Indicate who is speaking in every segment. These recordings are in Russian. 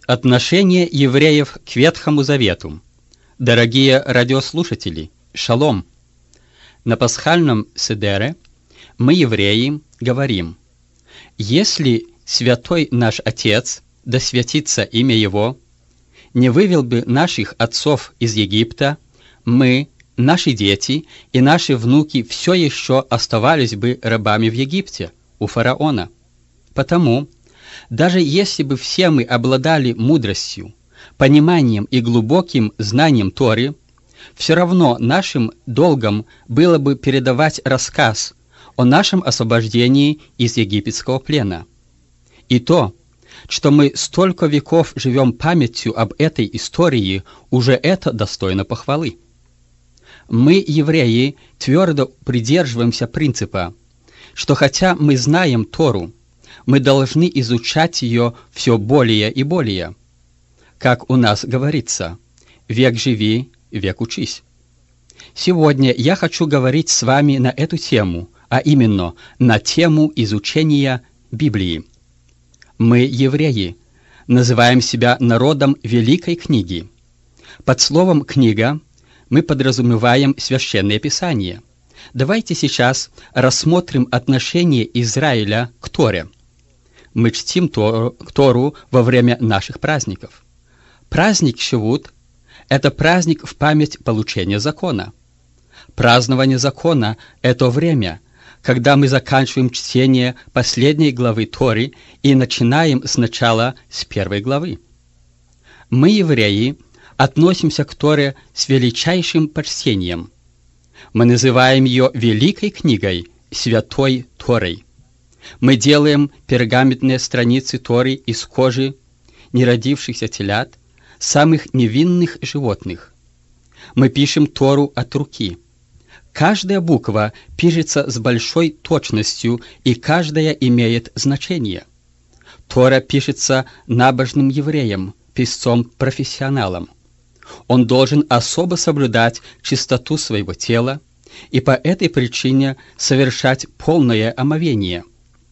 Speaker 1: Отношение евреев к Ветхому Завету. Дорогие радиослушатели, шалом! На пасхальном седере мы, евреи, говорим: «Если святой наш Отец, да святится имя Его, не вывел бы наших отцов из Египта, мы, наши дети и наши внуки все еще оставались бы рабами в Египте, у фараона. Потому, даже если бы все мы обладали мудростью, пониманием и глубоким знанием Торы, все равно нашим долгом было бы передавать рассказ о нашем освобождении из египетского плена. И то, что мы столько веков живем памятью об этой истории, уже это достойно похвалы. Мы, евреи, твердо придерживаемся принципа, что хотя мы знаем Тору, мы должны изучать ее все более и более. Как у нас говорится: «Век живи, век учись». Сегодня я хочу говорить с вами на эту тему, а именно на тему изучения Библии. Мы, евреи, называем себя народом Великой Книги. Под словом «книга» мы подразумеваем Священное Писание. Давайте сейчас рассмотрим отношение Израиля к Торе. Мы чтим Тору во время наших праздников. Праздник Шавут – это праздник в память получения закона. Празднование закона – это время, когда мы заканчиваем чтение последней главы Торы и начинаем сначала с первой главы. Мы, евреи, относимся к Торе с величайшим почтением. Мы называем ее Великой Книгой, Святой Торой. Мы делаем пергаментные страницы Торы из кожи неродившихся телят, самых невинных животных. Мы пишем Тору от руки. Каждая буква пишется с большой точностью, и каждая имеет значение. Тора пишется набожным евреем, писцом-профессионалом. Он должен особо соблюдать чистоту своего тела и по этой причине совершать полное омовение.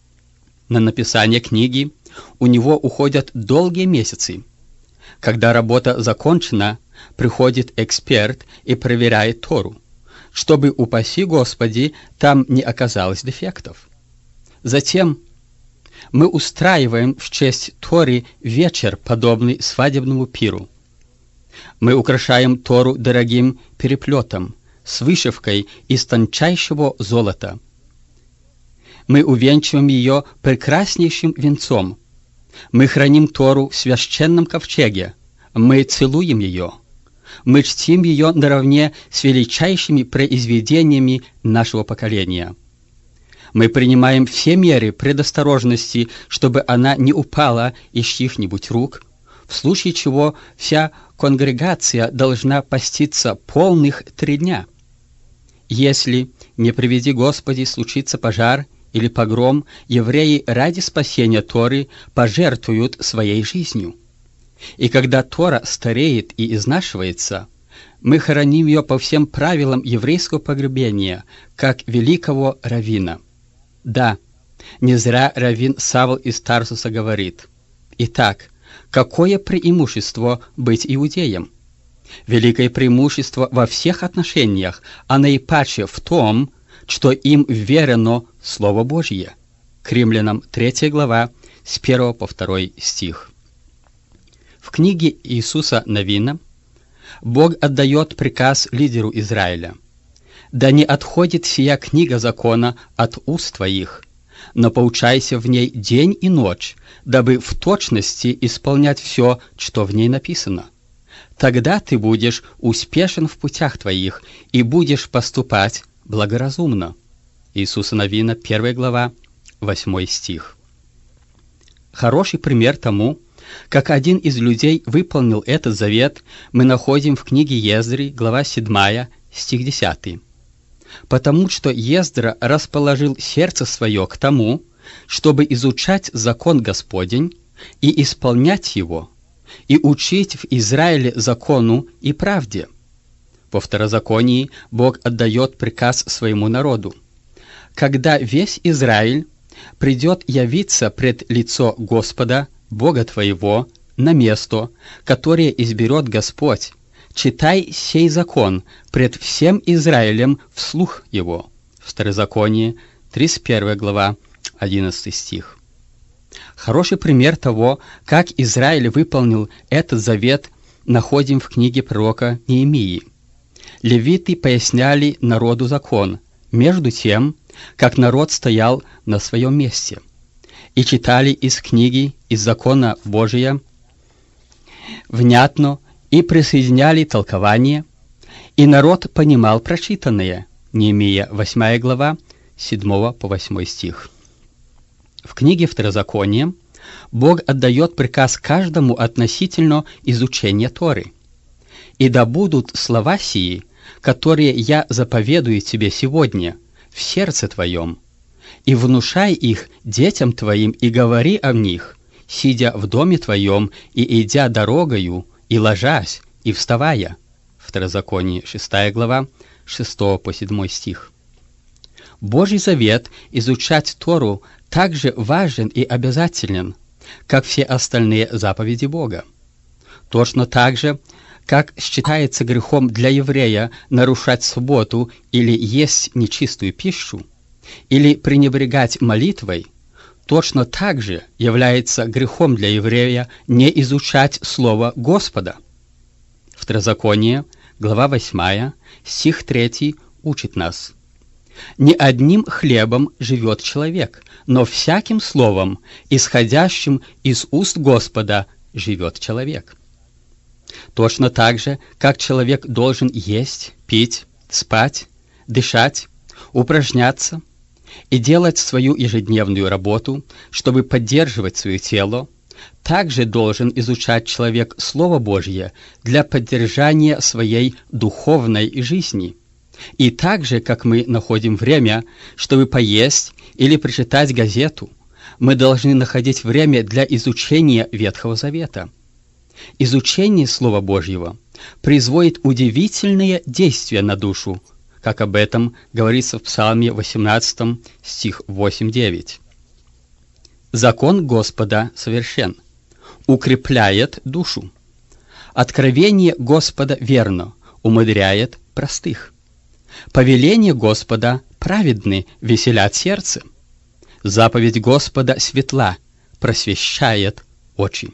Speaker 1: На написание книги у него уходят долгие месяцы. Когда работа закончена, приходит эксперт и проверяет Тору, чтобы, упаси Господи, там не оказалось дефектов. Затем мы устраиваем в честь Торы вечер, подобный свадебному пиру. Мы украшаем Тору дорогим переплетом с вышивкой из тончайшего золота. Мы увенчиваем ее прекраснейшим венцом. Мы храним Тору в священном ковчеге. Мы целуем ее. Мы чтим ее наравне с величайшими произведениями нашего поколения. Мы принимаем все меры предосторожности, чтобы она не упала из чьих-нибудь рук, в случае чего вся конгрегация должна поститься полных 3 дня. Если, не приведи Господи, случится пожар или погром, евреи ради спасения Торы пожертвуют своей жизнью. И когда Тора стареет и изнашивается, мы хороним ее по всем правилам еврейского погребения, как великого раввина. Да, не зря раввин Савл из Тарсуса говорит: «Итак, какое преимущество быть иудеем? Великое преимущество во всех отношениях, а наипаче в том, что им верено Слово Божье». К Римлянам 3 глава, с 1 по 2 стих. В книге Иисуса Навина Бог отдает приказ лидеру Израиля: «Да не отходит сия книга закона от уст твоих, но поучайся в ней день и ночь, дабы в точности исполнять все, что в ней написано. Тогда ты будешь успешен в путях твоих и будешь поступать благоразумно». Иисуса Навина, 1 глава, 8 стих. Хороший пример тому, как один из людей выполнил этот завет, мы находим в книге Ездри, глава 7, стих 10. «Потому что Ездра расположил сердце свое к тому, чтобы изучать закон Господень и исполнять его, и учить в Израиле закону и правде». По Второзаконии Бог отдает приказ своему народу: «Когда весь Израиль придет явиться пред лицо Господа, Бога твоего, на место, которое изберет Господь, читай сей закон пред всем Израилем вслух его». Второзаконие, 31 глава, 11 стих. Хороший пример того, как Израиль выполнил этот завет, находим в книге пророка Неемии. Левиты поясняли народу закон, между тем, как народ стоял на своем месте, и читали из книги, из закона Божия, внятно и присоединяли толкование, и народ понимал прочитанное. Неемия, 8 глава, 7 по 8 стих. В книге Второзакония Бог отдает приказ каждому относительно изучения Торы. «И да будут слова сии, которые я заповедую тебе сегодня, в сердце твоем, и внушай их детям твоим, и говори о них, сидя в доме твоем, и идя дорогою, и ложась, и вставая». Второзаконие, 6 глава, 6 по 7 стих. Божий завет изучать Тору также важен и обязателен, как все остальные заповеди Бога. Точно так же, как считается грехом для еврея нарушать субботу или есть нечистую пищу, или пренебрегать молитвой, точно так же является грехом для еврея не изучать Слово Господа. Второзаконие, глава 8, стих 3 учит нас: «Не одним хлебом живет человек, но всяким словом, исходящим из уст Господа, живет человек». Точно так же, как человек должен есть, пить, спать, дышать, упражняться и делать свою ежедневную работу, чтобы поддерживать свое тело, также должен изучать человек Слово Божье для поддержания своей духовной жизни. И так же, как мы находим время, чтобы поесть или прочитать газету, мы должны находить время для изучения Ветхого Завета. Изучение Слова Божьего производит удивительные действия на душу, как об этом говорится в Псалме 18, стих 8-9. «Закон Господа совершен, укрепляет душу. Откровение Господа верно, умудряет простых. Повеление Господа праведны, веселят сердце. Заповедь Господа светла, просвещает очи».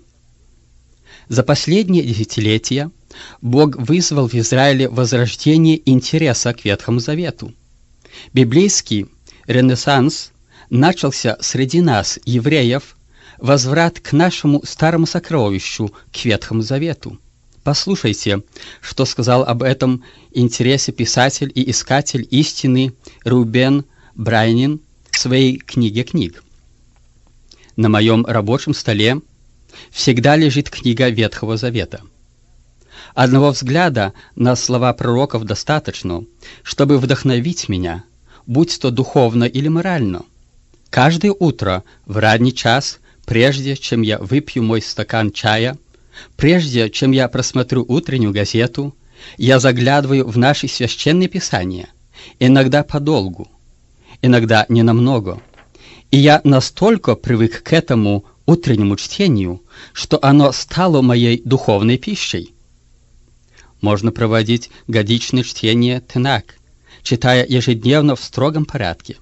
Speaker 1: За последние десятилетия Бог вызвал в Израиле возрождение интереса к Ветхому Завету. Библейский ренессанс начался среди нас, евреев, возврат к нашему старому сокровищу, к Ветхому Завету. Послушайте, что сказал об этом интересе писатель и искатель истины Рубен Брайнин в своей книге книг. «На моем рабочем столе всегда лежит книга Ветхого Завета. Одного взгляда на слова пророков достаточно, чтобы вдохновить меня, будь то духовно или морально. Каждое утро в ранний час, прежде чем я выпью мой стакан чая, прежде чем я просмотрю утреннюю газету, я заглядываю в наши священные писания, иногда подолгу, иногда ненамного. И я настолько привык к этому утреннему чтению, что оно стало моей духовной пищей. Можно проводить годичное чтение Тенак, читая ежедневно в строгом порядке.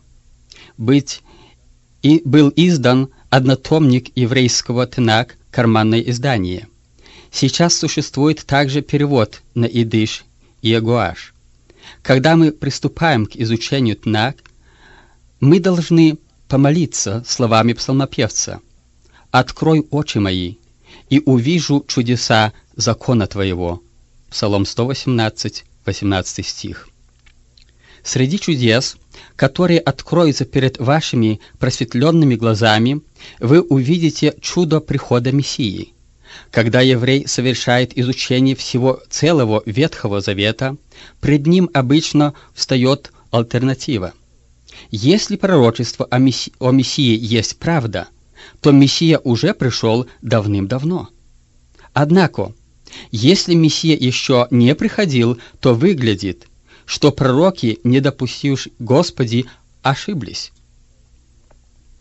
Speaker 1: Был издан однотомник еврейского Тенак, карманное издание. Сейчас существует также перевод на идыш и ягуаш. Когда мы приступаем к изучению Тенак, мы должны помолиться словами псалмопевца: «Открой очи мои, и увижу чудеса закона Твоего». Псалом 118, 18 стих. Среди чудес, которые откроются перед вашими просветленными глазами, вы увидите чудо прихода Мессии. Когда еврей совершает изучение всего целого Ветхого Завета, пред ним обычно встает альтернатива. Если пророчество о Мессии есть правда, то Мессия уже пришел давным-давно. Однако, если Мессия еще не приходил, то выглядит, что пророки, не допустивши Господи, ошиблись.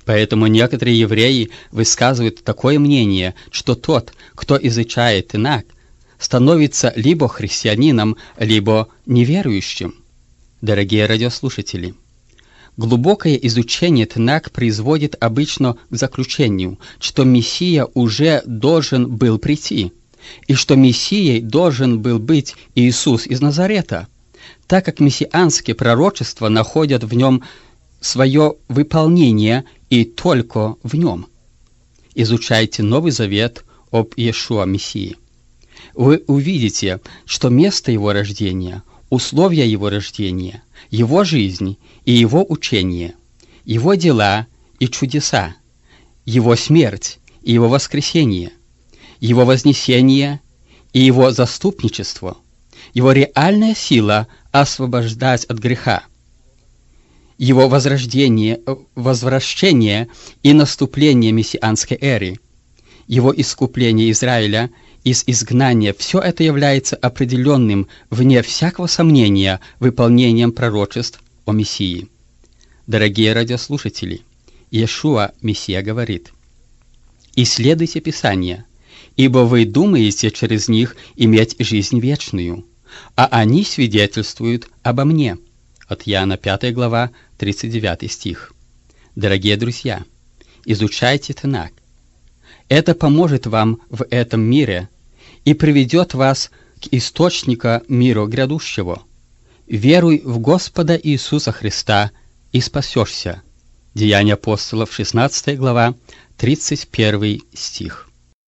Speaker 1: Поэтому некоторые евреи высказывают такое мнение, что тот, кто изучает Танах, становится либо христианином, либо неверующим. Дорогие радиослушатели, глубокое изучение Танах приводит обычно к заключению, что Мессия уже должен был прийти, и что Мессией должен был быть Иисус из Назарета, так как мессианские пророчества находят в нем свое выполнение и только в нем. Изучайте Новый Завет об Иешуа Мессии. Вы увидите, что место его рождения, условия его рождения, его жизнь и его учение, его дела и чудеса, его смерть и его воскресение, его вознесение и его заступничество, его реальная сила освобождать от греха, его возвращение и наступление мессианской эры, его искупление Израиля из изгнания, все это является определенным, вне всякого сомнения, выполнением пророчеств о Мессии. Дорогие радиослушатели, Иешуа, Мессия, говорит: «Исследуйте Писания, ибо вы думаете через них иметь жизнь вечную, а они свидетельствуют обо мне». От Иоанна 5 глава, 39 стих. Дорогие друзья, изучайте Танах. Это поможет вам в этом мире и приведет вас к источнику мира грядущего. Веруй в Господа Иисуса Христа и спасешься. Деяния апостолов, 16 глава, 31 стих.